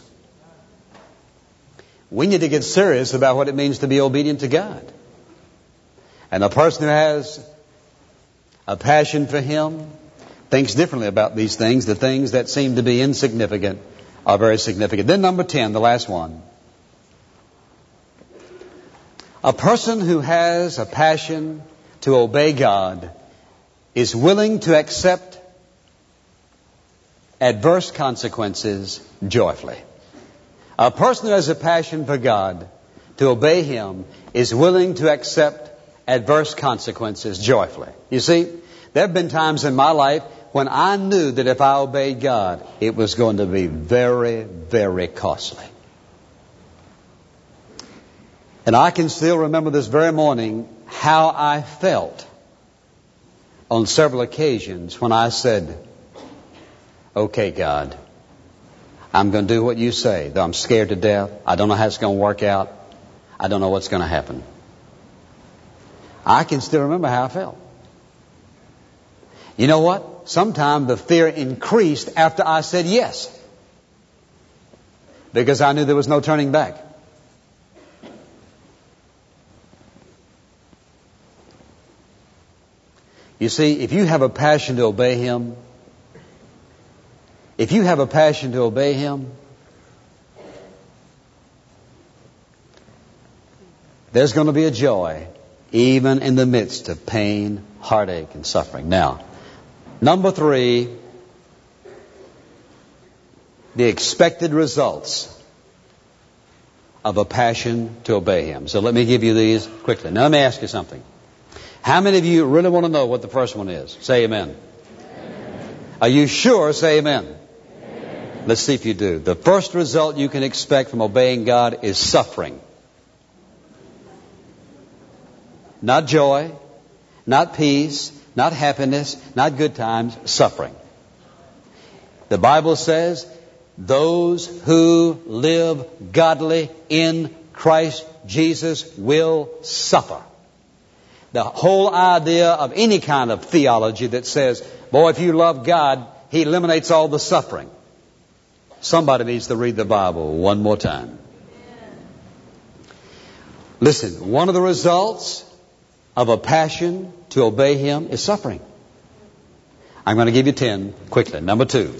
We need to get serious about what it means to be obedient to God. And a person who has a passion for Him thinks differently about these things. The things that seem to be insignificant are very significant. Then number ten, the last one. A person who has a passion to obey God is willing to accept adverse consequences joyfully. A person who has a passion for God, to obey Him, is willing to accept adverse consequences joyfully. You see, there have been times in my life when I knew that if I obeyed God, it was going to be very, very costly. And I can still remember this very morning how I felt on several occasions when I said, okay, God, I'm going to do what you say, though I'm scared to death. I don't know how it's going to work out. I don't know what's going to happen. I can still remember how I felt. You know what? Sometimes the fear increased after I said yes, because I knew there was no turning back. You see, if you have a passion to obey Him, If you have a passion to obey Him, there's going to be a joy even in the midst of pain, heartache, and suffering. Now, number three, the expected results of a passion to obey Him. So let me give you these quickly. Now let me ask you something. How many of you really want to know what the first one is? Say amen. Amen. Are you sure? Say amen. Amen. Let's see if you do. The first result you can expect from obeying God is suffering. Not joy, not peace, not happiness, not good times, suffering. The Bible says, those who live godly in Christ Jesus will suffer. The whole idea of any kind of theology that says, boy, if you love God, He eliminates all the suffering. Somebody needs to read the Bible one more time. Listen, one of the results of a passion to obey Him is suffering. I'm going to give you ten quickly. Number two.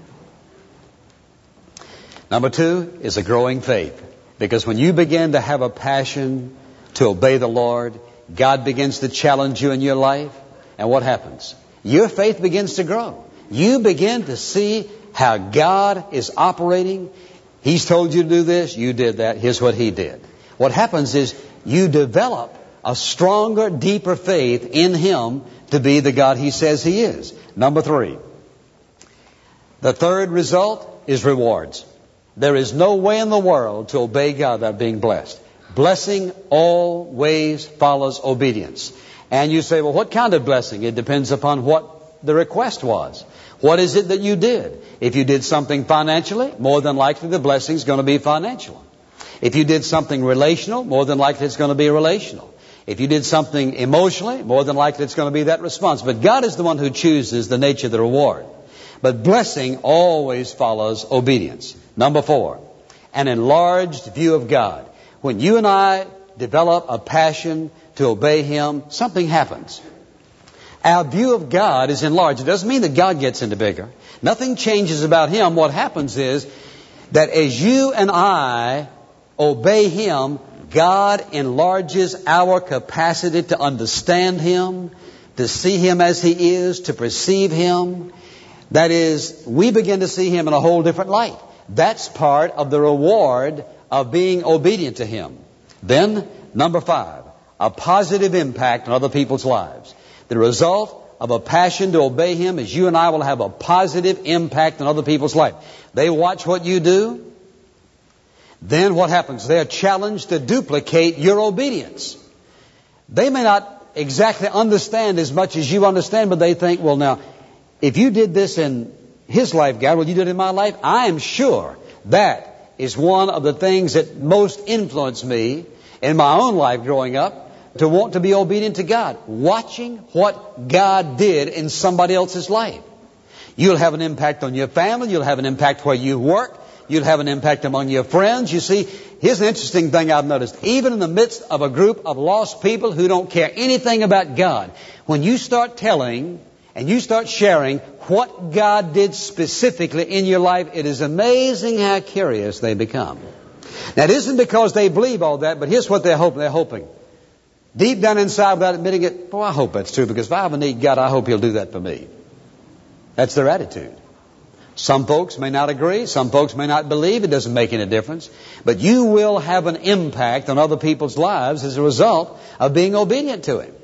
Number two is a growing faith. Because when you begin to have a passion to obey the Lord, God begins to challenge you in your life. And what happens? Your faith begins to grow. You begin to see how God is operating. He's told you to do this. You did that. Here's what He did. What happens is you develop a stronger, deeper faith in Him to be the God He says He is. Number three. The third result is rewards. There is no way in the world to obey God without being blessed. Blessing always follows obedience. And you say, well, what kind of blessing? It depends upon what the request was. What is it that you did? If you did something financially, more than likely the blessing is going to be financial. If you did something relational, more than likely it's going to be relational. If you did something emotionally, more than likely it's going to be that response. But God is the one who chooses the nature of the reward. But blessing always follows obedience. Number four, an enlarged view of God. When you and I develop a passion to obey Him, something happens. Our view of God is enlarged. It doesn't mean that God gets into bigger. Nothing changes about Him. What happens is that as you and I obey Him, God enlarges our capacity to understand Him, to see Him as He is, to perceive Him. That is, we begin to see Him in a whole different light. That's part of the reward of being obedient to Him. Then, number five, a positive impact on other people's lives. The result of a passion to obey Him is you and I will have a positive impact on other people's life. They watch what you do. Then what happens? They're challenged to duplicate your obedience. They may not exactly understand as much as you understand, but they think, well, now, if you did this in His life, God, will you do it in my life? I am sure that is one of the things that most influenced me in my own life growing up to want to be obedient to God. Watching what God did in somebody else's life. You'll have an impact on your family. You'll have an impact where you work. You'll have an impact among your friends. You see, here's an interesting thing I've noticed. Even in the midst of a group of lost people who don't care anything about God, when you start telling and you start sharing what God did specifically in your life, it is amazing how curious they become. Now, it isn't because they believe all that, but here's what they're hoping. They're hoping. Deep down inside, without admitting it, oh, I hope that's true, because if I ever need God, I hope He'll do that for me. That's their attitude. Some folks may not agree. Some folks may not believe. It doesn't make any difference. But you will have an impact on other people's lives as a result of being obedient to Him.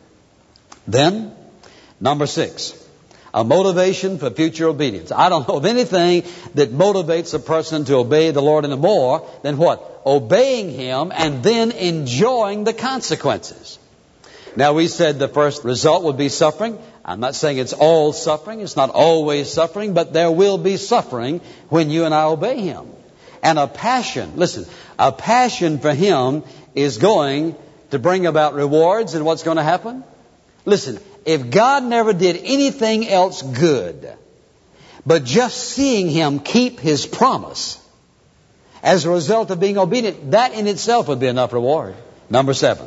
Then, number six, a motivation for future obedience. I don't know of anything that motivates a person to obey the Lord any more than what? Obeying Him and then enjoying the consequences. Now, we said the first result would be suffering. I'm not saying it's all suffering. It's not always suffering, but there will be suffering when you and I obey Him. And a passion, listen, a passion for Him is going to bring about rewards. And what's going to happen? Listen, if God never did anything else good, but just seeing Him keep His promise as a result of being obedient, that in itself would be enough reward. Number seven.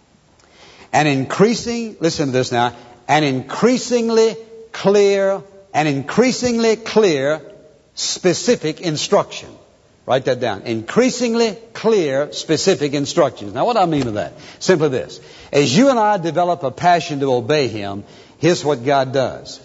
An increasing, listen to this now, an increasingly clear and increasingly clear, specific instruction. Write that down. Increasingly clear, specific instructions. Now, what do I mean by that? Simply this. As you and I develop a passion to obey Him, here's what God does.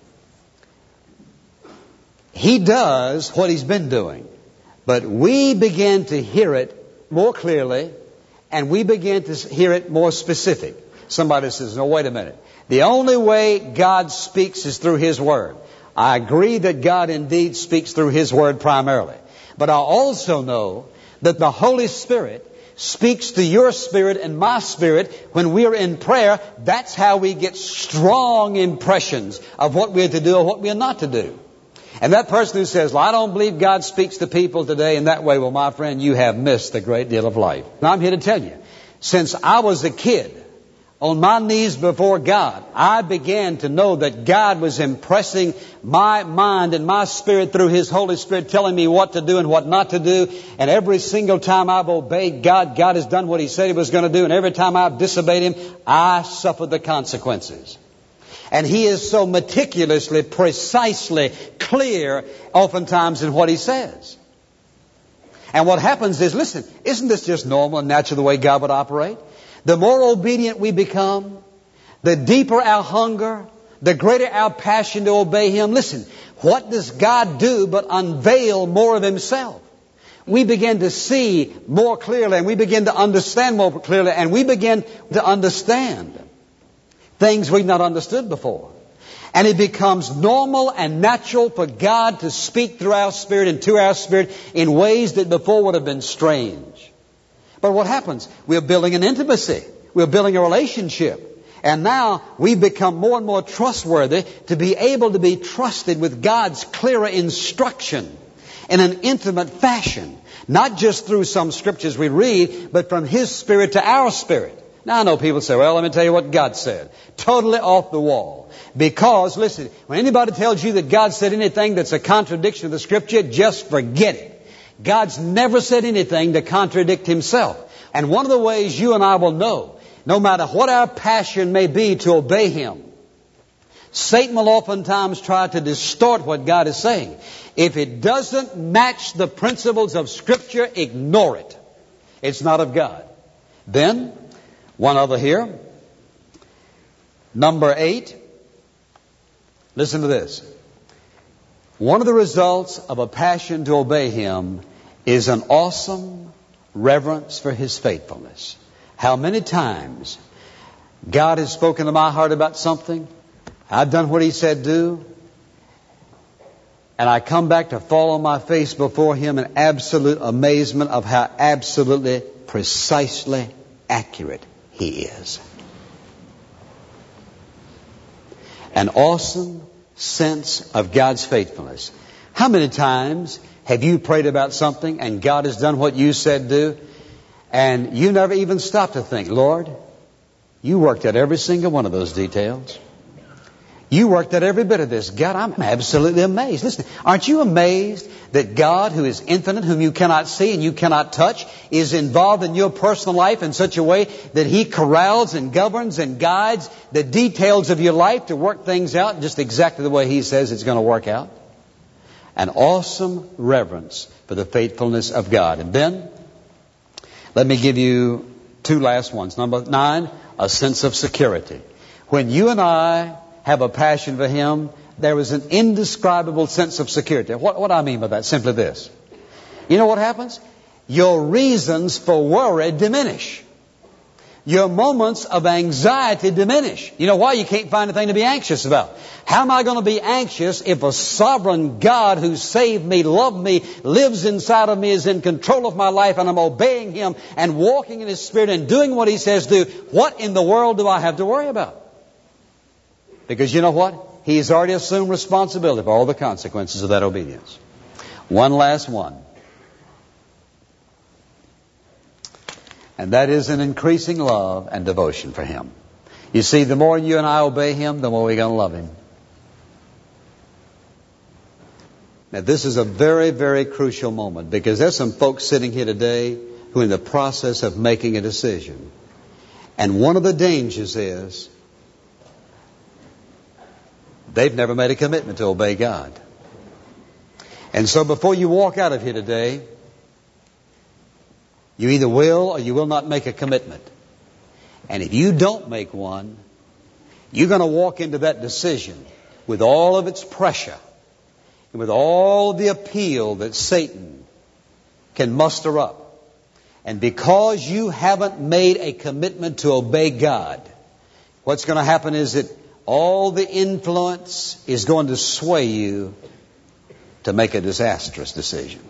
He does what He's been doing, but we begin to hear it more clearly, and we begin to hear it more specific. Somebody says, no, wait a minute. The only way God speaks is through His Word. I agree that God indeed speaks through His Word primarily. But I also know that the Holy Spirit speaks to your spirit and my spirit when we are in prayer. That's how we get strong impressions of what we are to do or what we are not to do. And that person who says, well, I don't believe God speaks to people today in that way, well, my friend, you have missed a great deal of life. Now, I'm here to tell you, since I was a kid, on my knees before God, I began to know that God was impressing my mind and my spirit through His Holy Spirit, telling me what to do and what not to do. And every single time I've obeyed God, God has done what He said He was going to do. And every time I've disobeyed Him, I suffered the consequences. And He is so meticulously, precisely clear oftentimes in what He says. And what happens is, listen, isn't this just normal and natural the way God would operate? The more obedient we become, the deeper our hunger, the greater our passion to obey Him. Listen, what does God do but unveil more of Himself? We begin to see more clearly, and we begin to understand more clearly, and we begin to understand things we've not understood before. And it becomes normal and natural for God to speak through our spirit and to our spirit in ways that before would have been strange. But what happens? We're building an intimacy. We're building a relationship. And now we've become more and more trustworthy to be able to be trusted with God's clearer instruction in an intimate fashion. Not just through some scriptures we read, but from His Spirit to our spirit. Now I know people say, well, let me tell you what God said. Totally off the wall. Because, listen, when anybody tells you that God said anything that's a contradiction of the Scripture, just forget it. God's never said anything to contradict Himself. And one of the ways you and I will know, no matter what our passion may be to obey Him, Satan will oftentimes try to distort what God is saying. If it doesn't match the principles of Scripture, ignore it. It's not of God. Then, one other here. Number eight. Listen to this. One of the results of a passion to obey Him is an awesome reverence for His faithfulness. How many times God has spoken to my heart about something, I've done what He said do, and I come back to fall on my face before Him in absolute amazement of how absolutely, precisely accurate He is. An awesome sense of God's faithfulness. How many times have you prayed about something and God has done what you said do, and you never even stopped to think, Lord, you worked out every single one of those details. You worked out every bit of this. God, I'm absolutely amazed. Listen, aren't you amazed that God, who is infinite, whom you cannot see and you cannot touch, is involved in your personal life in such a way that He corrals and governs and guides the details of your life to work things out just exactly the way He says it's going to work out? An awesome reverence for the faithfulness of God. And then, let me give you two last ones. Number nine, a sense of security. When you and I have a passion for Him, there is an indescribable sense of security. What, what I mean by that? Simply this. You know what happens? Your reasons for worry diminish. Your moments of anxiety diminish. You know why? You can't find anything to be anxious about. How am I going to be anxious if a sovereign God who saved me, loved me, lives inside of me, is in control of my life, and I'm obeying Him and walking in His Spirit and doing what He says do? What in the world do I have to worry about? Because you know what? He's already assumed responsibility for all the consequences of that obedience. One last one. And that is an increasing love and devotion for Him. You see, the more you and I obey Him, the more we're going to love Him. Now, this is a very, very crucial moment, because there's some folks sitting here today who are in the process of making a decision. And one of the dangers is They've never made a commitment to obey God. And so before you walk out of here today, you either will or you will not make a commitment. And if you don't make one, you're going to walk into that decision with all of its pressure and with all the appeal that Satan can muster up. And because you haven't made a commitment to obey God, what's going to happen is that all the influence is going to sway you to make a disastrous decision.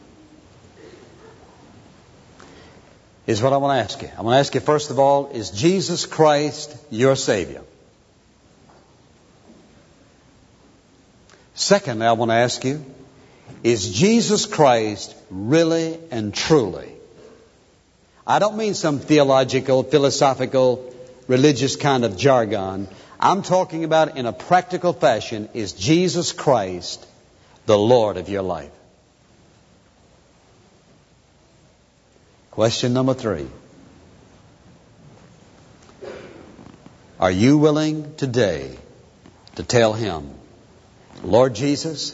Here's what I want to ask you. I want to ask you, first of all, is Jesus Christ your Savior? Secondly, I want to ask you, is Jesus Christ really and truly? I don't mean some theological, philosophical, religious kind of jargon. I'm talking about in a practical fashion, is Jesus Christ the Lord of your life? Question number three. Are you willing today to tell Him, Lord Jesus,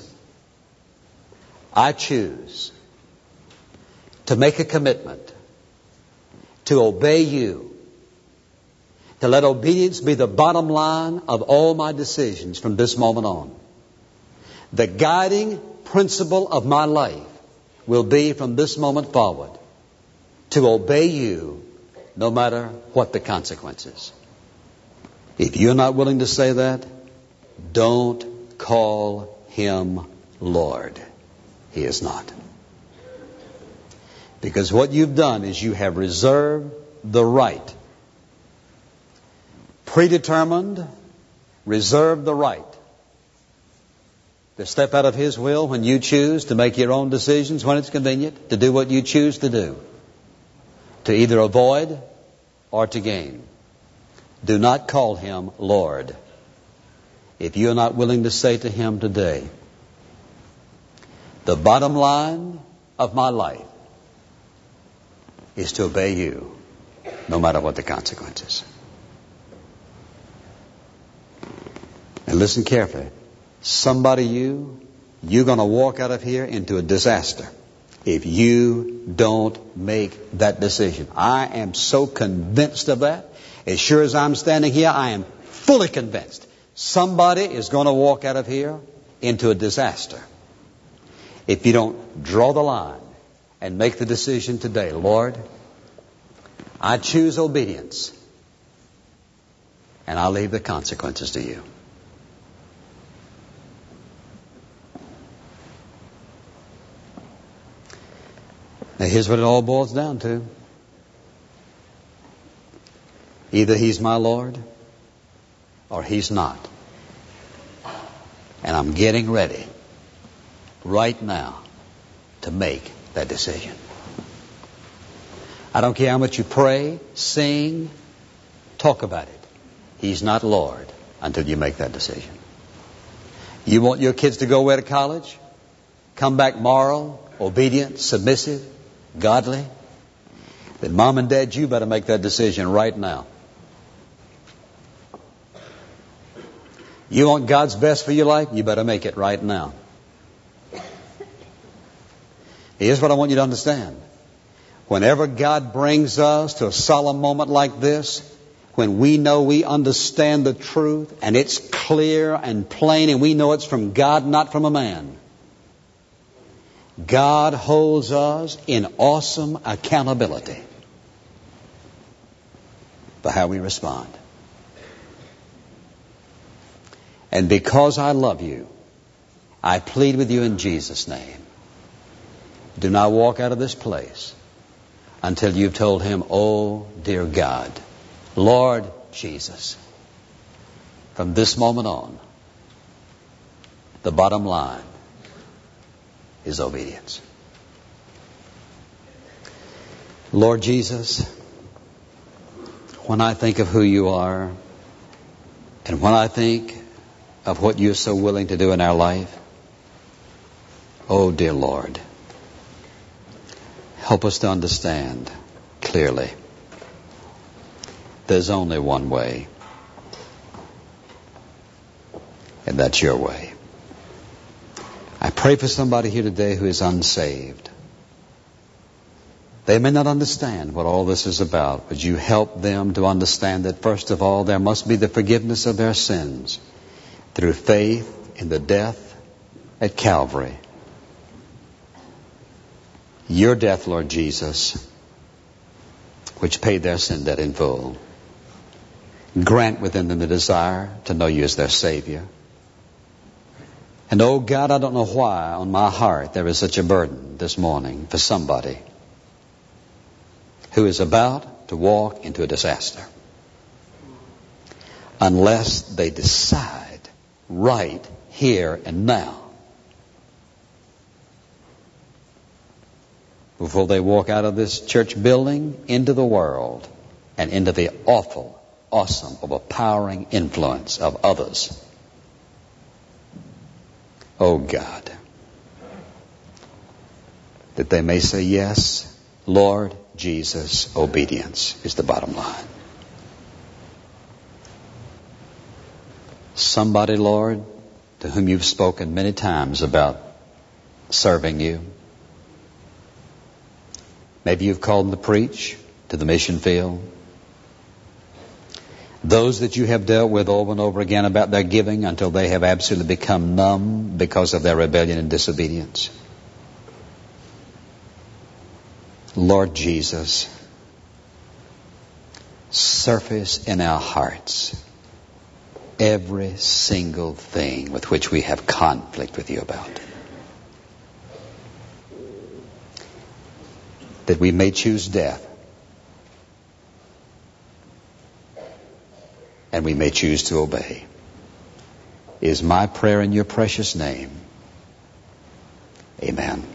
I choose to make a commitment to obey You, to let obedience be the bottom line of all my decisions from this moment on. The guiding principle of my life will be from this moment forward to obey You no matter what the consequences. If you're not willing to say that, don't call Him Lord. He is not. Because what you've done is you have reserved the right, predetermined, reserved the right to step out of His will when you choose to make your own decisions when it's convenient, to do what you choose to do, to either avoid or to gain. Do not call Him Lord if you're not willing to say to Him today, the bottom line of my life is to obey You no matter what the consequences. And listen carefully. Somebody you, you're going to walk out of here into a disaster if you don't make that decision. I am so convinced of that. As sure as I'm standing here, I am fully convinced somebody is going to walk out of here into a disaster if you don't draw the line and make the decision today. Lord, I choose obedience, and I'll leave the consequences to You. Now here's what it all boils down to. Either He's my Lord or He's not. And I'm getting ready right now to make that decision. I don't care how much you pray, sing, talk about it. He's not Lord until you make that decision. You want your kids to go away to college? Come back moral, obedient, submissive, godly? Then Mom and Dad, you better make that decision right now. You want God's best for your life? You better make it right now. Here's what I want you to understand. Whenever God brings us to a solemn moment like this, when we know we understand the truth and it's clear and plain and we know it's from God, not from a man, God holds us in awesome accountability for how we respond. And because I love you, I plead with you in Jesus' name, do not walk out of this place until you've told Him, oh, dear God, Lord Jesus, from this moment on, the bottom line is obedience. Lord Jesus, when I think of who You are, and when I think of what You're so willing to do in our life, oh, dear Lord, help us to understand clearly there's only one way. And And that's your way. I pray for somebody here today who is unsaved. They may not understand what all this is about. Would you help them to understand that, first of all, there must be the forgiveness of their sins through faith in the death at Calvary. Your death, Lord Jesus, which paid their sin debt in full. Grant within them the desire to know you as their Savior. And oh God, I don't know why on my heart there is such a burden this morning for somebody who is about to walk into a disaster. Unless they decide right here and now, before they walk out of this church building into the world and into the awful, awesome, overpowering influence of others. Oh God, that they may say, yes, Lord Jesus, obedience is the bottom line. Somebody, Lord, to whom you've spoken many times about serving you. Maybe you've called them to preach to the mission field. Those that you have dealt with over and over again about their giving until they have absolutely become numb because of their rebellion and disobedience. Lord Jesus, surface in our hearts every single thing with which we have conflict with you about. That we may choose death. And we may choose to obey. Is my prayer in your precious name. Amen.